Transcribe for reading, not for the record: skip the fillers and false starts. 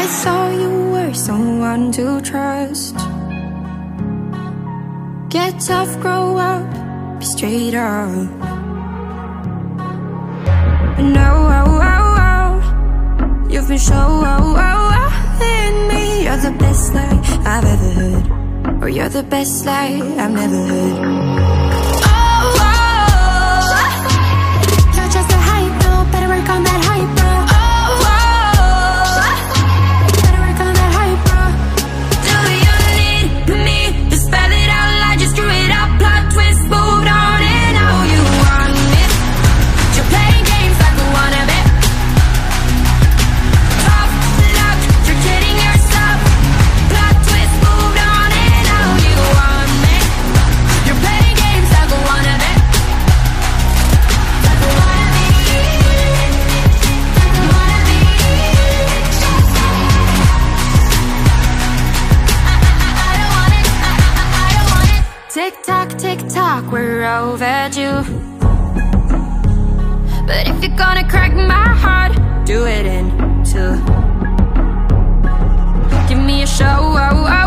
thought you were someone to trust. Get tough, grow up, be straight up. But now, you've been showing me you're the best lie I've ever heard, or you're the best lie I've never heard. You're just a hype, no, better work on that hype, bro. Better work on that hype, bro. Do you need me to spell it out loud? Just screw it up, plot twist, moved on, and now you want it. You're playing games like we wanna bet. Tough luck, you're kidding yourself. Plot twist, moved on, and now you want me. You're playing games like we wanna bet. Like we wanna be, like we wanna be. I don't want it, I don't want it. Tick tock, we're overdue. But if you're gonna crack my heart, do it in two. Give me a show,